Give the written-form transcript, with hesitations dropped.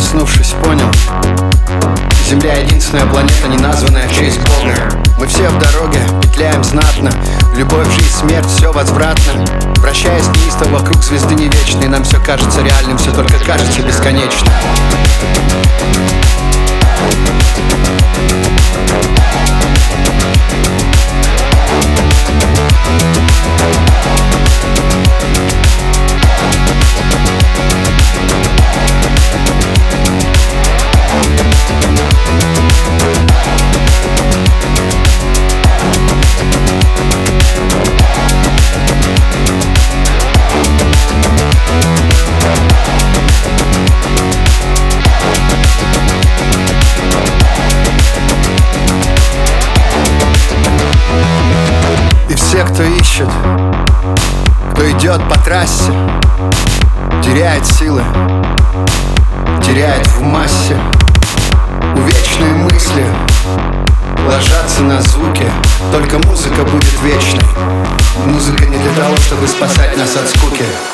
проснувшись, понял: Земля единственная планета, не названная в честь Бога. Мы все в дороге, петляем знатно. Любовь, жизнь, смерть, все возвратно. Вращаясь неистово вокруг звезды не вечной, нам все кажется реальным, все только кажется бесконечным. Все, кто ищет, кто идет по трассе, теряет силы, теряет в массе. Увечные мысли ложатся на звуки. Только музыка будет вечной. Музыка не для того, чтобы спасать нас от скуки.